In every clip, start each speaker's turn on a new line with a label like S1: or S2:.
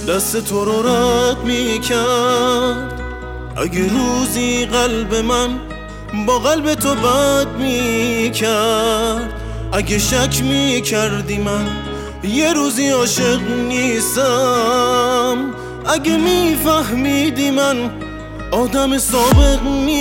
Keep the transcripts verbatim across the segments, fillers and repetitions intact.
S1: دست تو رو رد میکرد. اگه روزی قلب من با قلب تو بد میکرد، اگه شک میکردی من یه روزی عاشق نیستم، اگه میفهمیدی من آدم سابق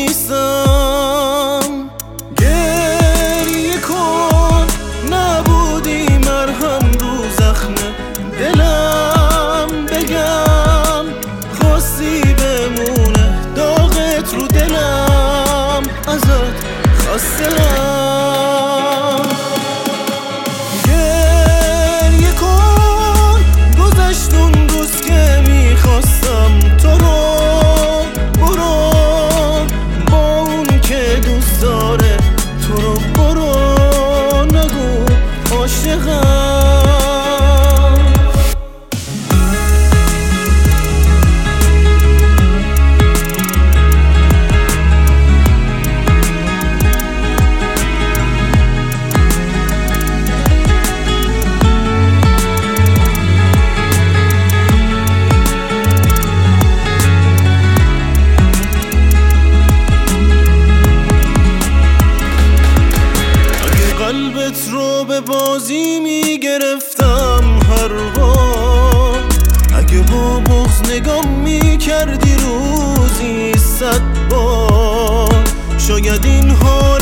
S1: نیستم. گریه کن، نبودی مرهم رو زخم دلم، بگم خواستی بمونه داغت رو دلم، ازت خسته‌ام. گریه کن، گذشت اون روز که میخواستم تو رو، برو با اون که دوست داره تو رو، برو نگو عاشقم. قلبت رو به بازی میگرفتم هر بار، اگه با بغض نگاه میکردی روزی صد بار، شاید این ها